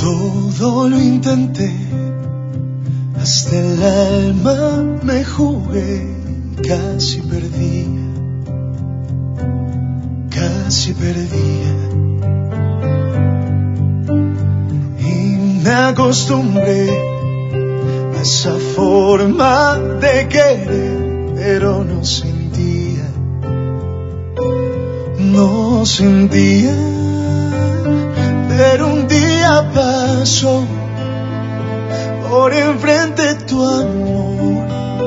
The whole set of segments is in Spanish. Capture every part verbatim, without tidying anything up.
Todo lo intenté, hasta el alma me jugué, casi perdía, casi perdía. Y me acostumbré a esa forma de querer, pero no sentía, no sentía. Pero un día pasó por enfrente tu amor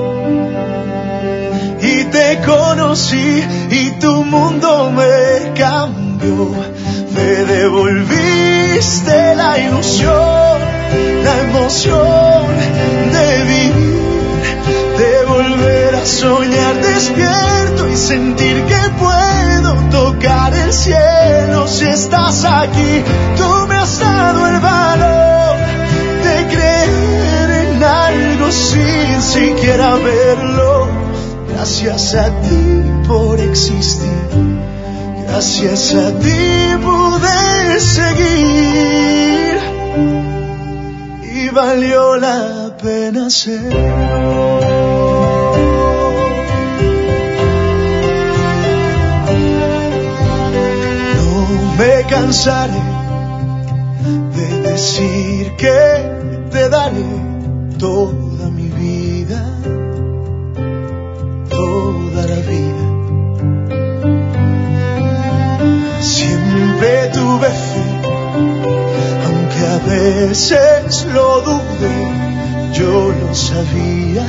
y te conocí y tu mundo me cambió. Me devolviste la ilusión, la emoción de vivir, de volver a soñar despierto y sentir que puedo tocar el cielo. Si estás aquí, tú me has dado el valor de creer en algo sin siquiera verlo. Gracias a ti por existir, gracias a ti pude seguir y valió la pena ser. Me cansaré de decir que te daré toda mi vida, toda la vida. Siempre tuve fe, aunque a veces lo dudé, yo lo sabía,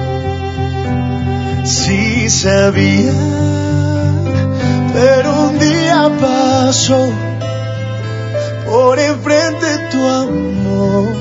sí sabía. Pero un día pasó por enfrente tu amor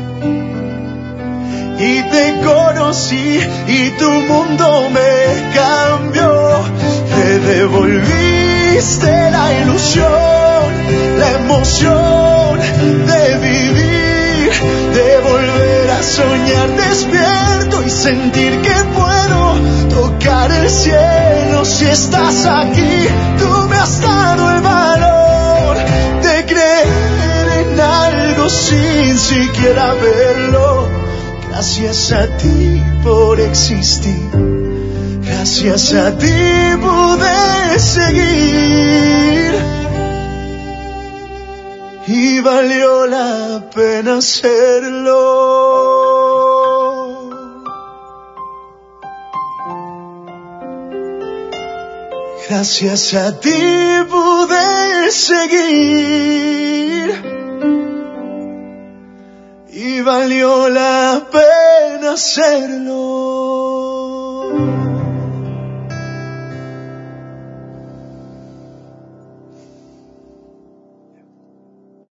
y te conocí y tu mundo me cambió. Me devolviste la ilusión, la emoción de vivir, de volver a soñar despierto y sentir que puedo tocar el cielo. Si estás aquí, tú me has dado el valor de creer en algo sin siquiera verlo. Gracias a ti por existir, gracias a ti pude seguir y valió la pena hacerlo. Gracias a ti pude seguir y valió la pena hacerlo.